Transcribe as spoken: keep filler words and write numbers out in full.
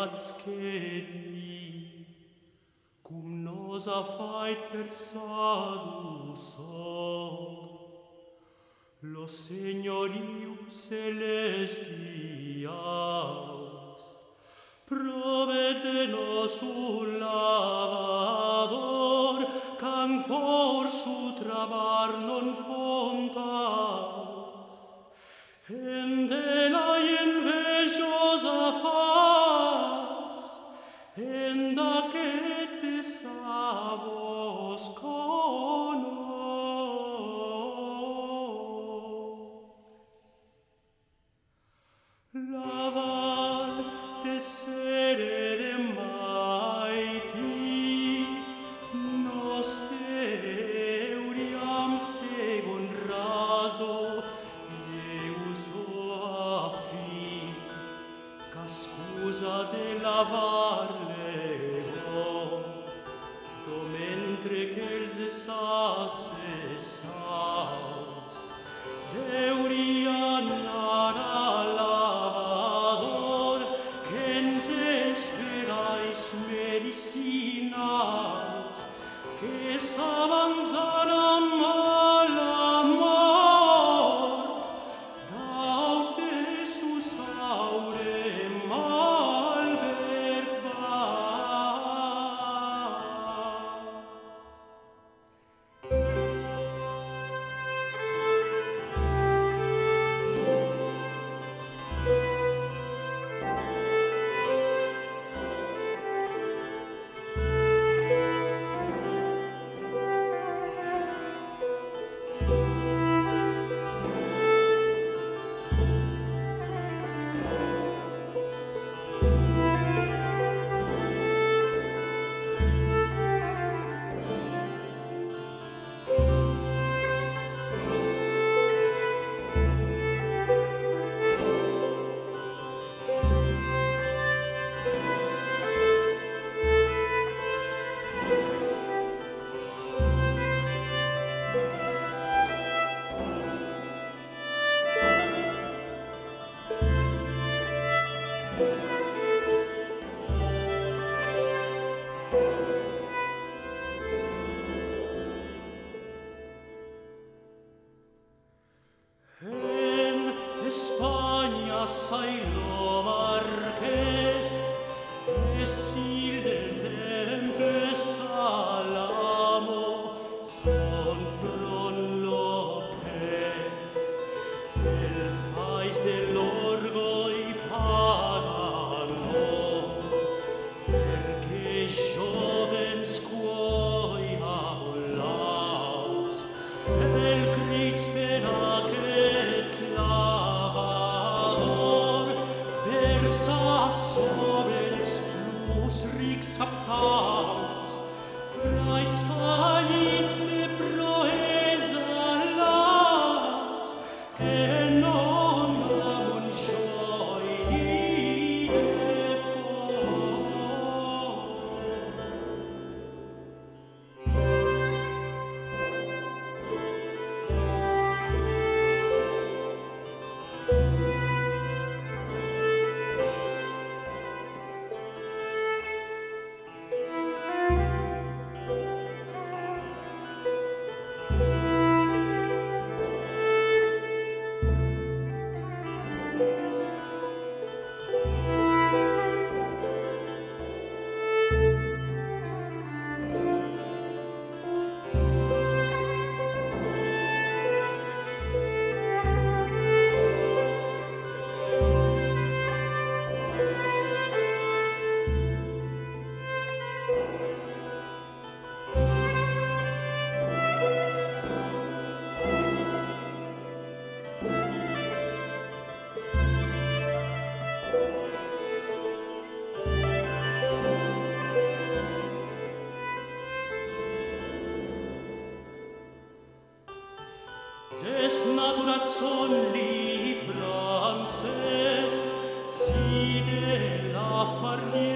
schedi, cum nos afait per salus or, los señorius celestials, prometenos un lavador, can for su trabar non fontas, en de la envejosa faz, en daquete savos conor. Lavar de sere de maiti, nos deuriam segon raso, scusa de lavar lego, do mentre che els sasse saus, deurian anar al lavador, que ens esperais medicinals, que s'avanzan amb la mort, daute sus aurem en España sailó Marqués, decir del Tempes Alamo, son Fron López, el fais del Orgo y Parano, perché jovens quoi aulaus, el crits ben aquest lavador, versa sobre els plus rics captaus, fraids fallits de proesa las, que non amon joie desnaturat son li frances, si de la farniera